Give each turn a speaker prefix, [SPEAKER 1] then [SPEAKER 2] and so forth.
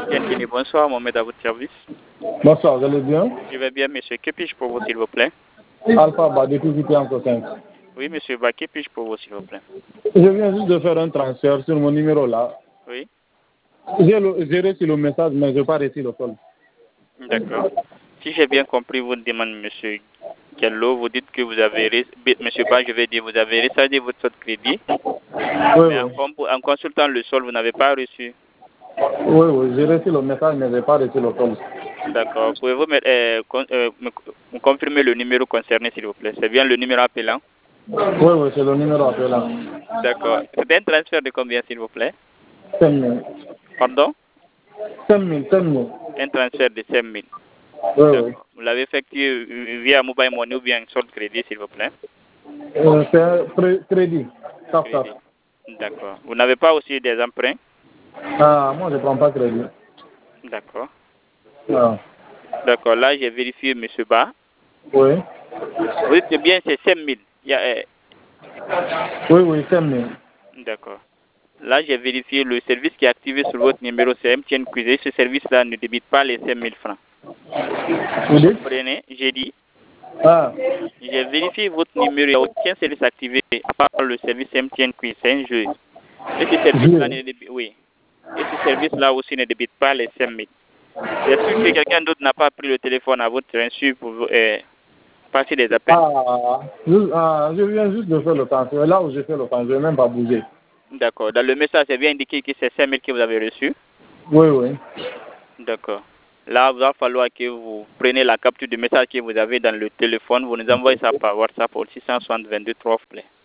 [SPEAKER 1] Tientini, bonsoir, Mohamed à votre service.
[SPEAKER 2] Bonsoir, vous allez bien?
[SPEAKER 1] Je vais bien, monsieur. Que puis-je pour vous, s'il vous plaît?
[SPEAKER 2] Alpha Ba, depuis Vitianco 5.
[SPEAKER 1] Oui, monsieur Ba, que puis-je pour vous, s'il vous plaît?
[SPEAKER 2] Je viens juste de faire un transfert sur mon numéro là.
[SPEAKER 1] Oui.
[SPEAKER 2] J'ai reçu le message, mais je n'ai pas reçu le code.
[SPEAKER 1] D'accord. Si j'ai bien compris votre demande, monsieur Gallo, vous dites que vous avez, monsieur Ba, je vais dire, vous avez rechargé votre solde crédit,
[SPEAKER 2] Oui,
[SPEAKER 1] mais
[SPEAKER 2] oui.
[SPEAKER 1] en consultant le solde, vous n'avez pas reçu.
[SPEAKER 2] Oui, oui, j'ai reçu le message, mais je n'ai pas reçu le code.
[SPEAKER 1] D'accord. Pouvez-vous me confirmer le numéro concerné, s'il vous plaît? C'est bien le numéro appelant?
[SPEAKER 2] Oui, oui, c'est le numéro appelant.
[SPEAKER 1] D'accord. C'est un transfert de combien, s'il vous plaît?
[SPEAKER 2] 5 000.
[SPEAKER 1] Pardon?
[SPEAKER 2] 5 000, 5 000.
[SPEAKER 1] Un transfert de 5 000.
[SPEAKER 2] Oui, oui.
[SPEAKER 1] D'accord. Vous l'avez effectué via mobile money ou bien solde crédit, s'il vous plaît?
[SPEAKER 2] C'est un crédit. Tap, tap.
[SPEAKER 1] Crédit. D'accord. Vous n'avez pas aussi des emprunts?
[SPEAKER 2] Ah, moi, je ne prends pas crédit.
[SPEAKER 1] D'accord.
[SPEAKER 2] Ah.
[SPEAKER 1] D'accord. Là, j'ai vérifié, monsieur Ba.
[SPEAKER 2] Oui.
[SPEAKER 1] Vous dites que bien c'est 5 000.
[SPEAKER 2] Oui, oui, 5 000.
[SPEAKER 1] D'accord. Là, j'ai vérifié le service qui est activé sur votre numéro, c'est MTN Cuisine. Ce service-là ne débite pas les 5 000 francs.
[SPEAKER 2] Vous dites?
[SPEAKER 1] Comprenez? J'ai dit,
[SPEAKER 2] Ah.
[SPEAKER 1] j'ai vérifié votre numéro, il n'y a aucun service activé à part le service MTN Cuisine. C'est un jeu. Et ce service-là ne débite, oui. Et ce service-là aussi ne débite pas les 5 000. C'est sûr que quelqu'un d'autre n'a pas pris le téléphone à votre insu pour passer des appels.
[SPEAKER 2] Je viens juste de faire le transfert. Là où j'ai fait le transfert, je n'ai même pas bougé.
[SPEAKER 1] D'accord. Dans le message, c'est bien indiqué que c'est 5 000 que vous avez reçu.
[SPEAKER 2] Oui, oui.
[SPEAKER 1] D'accord. Là, il va falloir que vous preniez la capture du message que vous avez dans le téléphone. Vous nous envoyez ça par WhatsApp au 660 22 3, s'il vous plaît.